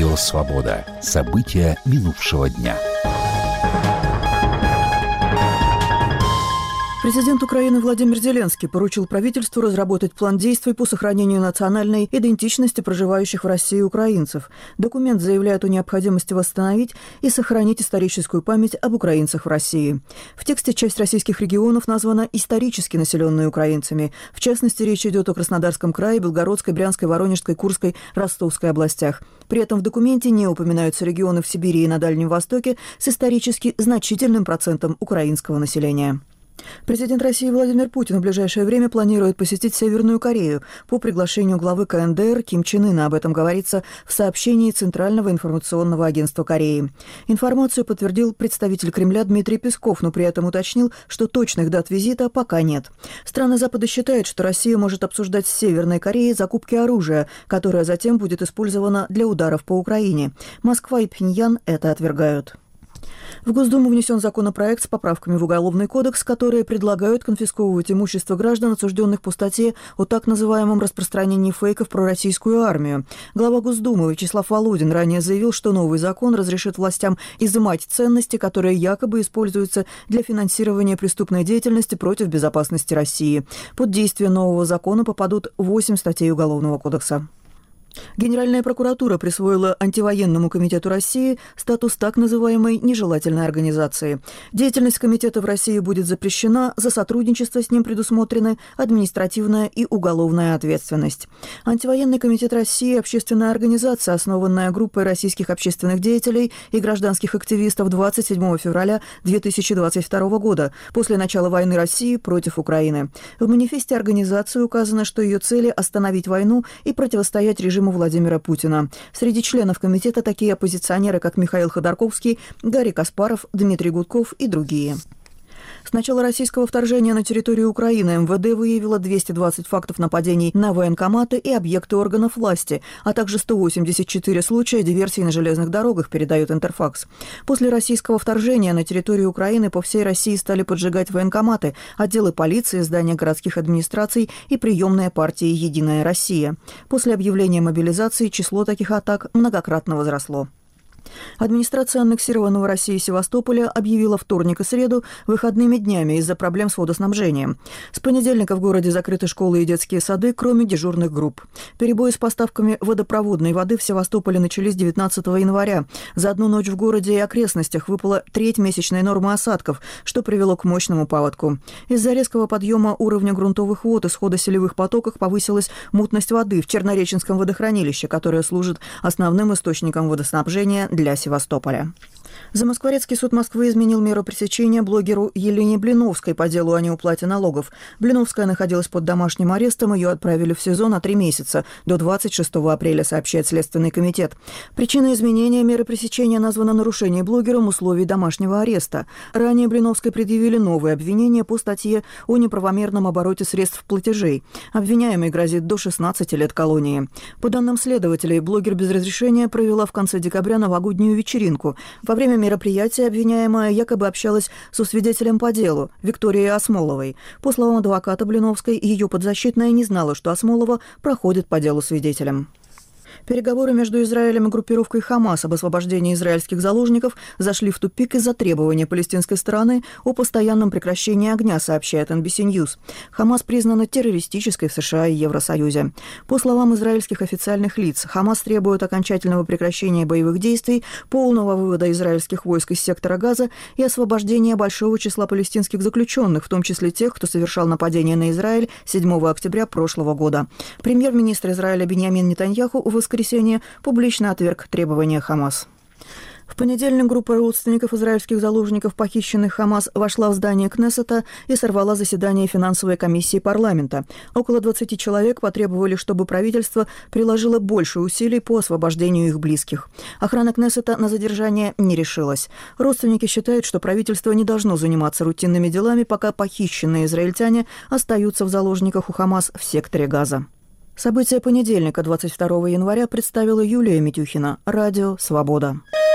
Радио «Свобода». События минувшего дня. Президент Украины Владимир Зеленский поручил правительству разработать план действий по сохранению национальной идентичности проживающих в России украинцев. Документ заявляет о необходимости восстановить и сохранить историческую память об украинцах в России. В тексте часть российских регионов названа исторически населенной украинцами. В частности, речь идет о Краснодарском крае, Белгородской, Брянской, Воронежской, Курской, Ростовской областях. При этом в документе не упоминаются регионы в Сибири и на Дальнем Востоке с исторически значительным процентом украинского населения. Президент России Владимир Путин в ближайшее время планирует посетить Северную Корею по приглашению главы КНДР Ким Чен Ына. Об этом говорится в сообщении Центрального информационного агентства Кореи. Информацию подтвердил представитель Кремля Дмитрий Песков, но при этом уточнил, что точных дат визита пока нет. Страны Запада считают, что Россия может обсуждать с Северной Кореей закупки оружия, которое затем будет использовано для ударов по Украине. Москва и Пхеньян это отвергают. В Госдуму внесен законопроект с поправками в Уголовный кодекс, которые предлагают конфисковывать имущество граждан, осужденных по статье о так называемом распространении фейков про российскую армию. Глава Госдумы Вячеслав Володин ранее заявил, что новый закон разрешит властям изымать ценности, которые якобы используются для финансирования преступной деятельности против безопасности России. Под действие нового закона попадут 8 статей Уголовного кодекса. Генеральная прокуратура присвоила Антивоенному комитету России статус так называемой нежелательной организации. Деятельность комитета в России будет запрещена, за сотрудничество с ним предусмотрены административная и уголовная ответственность. Антивоенный комитет России – общественная организация, основанная группой российских общественных деятелей и гражданских активистов 27 февраля 2022 года, после начала войны России против Украины. В манифесте организации указано, что ее цели – остановить войну и противостоять режиму Владимира Путина. Среди членов комитета такие оппозиционеры, как Михаил Ходорковский, Гарри Каспаров, Дмитрий Гудков и другие. С начала российского вторжения на территорию Украины МВД выявило 220 фактов нападений на военкоматы и объекты органов власти, а также 184 случая диверсий на железных дорогах, передает Интерфакс. После российского вторжения на территорию Украины по всей России стали поджигать военкоматы, отделы полиции, здания городских администраций и приемные партии «Единая Россия». После объявления мобилизации число таких атак многократно возросло. Администрация аннексированного Россией Севастополя объявила вторник и среду выходными днями из-за проблем с водоснабжением. С понедельника в городе закрыты школы и детские сады, кроме дежурных групп. Перебои с поставками водопроводной воды в Севастополе начались 19 января. За одну ночь в городе и окрестностях выпала треть месячной нормы осадков, что привело к мощному паводку. Из-за резкого подъема уровня грунтовых вод и схода селевых потоков повысилась мутность воды в Чернореченском водохранилище, которое служит основным источником водоснабжения для Севастополя. Замоскворецкий суд Москвы изменил меру пресечения блогеру Елене Блиновской по делу о неуплате налогов. Блиновская находилась под домашним арестом, ее отправили в СИЗО на 3 месяца, до 26 апреля, сообщает Следственный комитет. Причиной изменения меры пресечения названо нарушение блогером условий домашнего ареста. Ранее Блиновской предъявили новые обвинения по статье о неправомерном обороте средств платежей. Обвиняемой грозит до 16 лет колонии. По данным следователей, блогер без разрешения провела в конце декабря новогоднюю вечеринку. Во время мероприятия обвиняемая якобы общалась со свидетелем по делу Викторией Осмоловой. По словам адвоката Блиновской, ее подзащитная не знала, что Осмолова проходит по делу свидетелем. Переговоры между Израилем и группировкой «Хамас» об освобождении израильских заложников зашли в тупик из-за требования палестинской стороны о постоянном прекращении огня, сообщает NBC News. «Хамас» признана террористической в США и Евросоюзе. По словам израильских официальных лиц, «Хамас» требует окончательного прекращения боевых действий, полного вывода израильских войск из сектора Газа и освобождения большого числа палестинских заключенных, в том числе тех, кто совершал нападение на Израиль 7 октября прошлого года. Премьер-министр Израиля Биньямин Нетаньяху в воскресенье публично отверг требования «Хамас». В понедельник группа родственников израильских заложников, похищенных ХАМАС, вошла в здание Кнессета и сорвала заседание финансовой комиссии парламента. Около 20 человек потребовали, чтобы правительство приложило больше усилий по освобождению их близких. Охрана Кнессета на задержание не решилась. Родственники считают, что правительство не должно заниматься рутинными делами, пока похищенные израильтяне остаются в заложниках у ХАМАС в секторе Газа. События понедельника, 22 января, представила Юлия Митюхина. Радио «Свобода».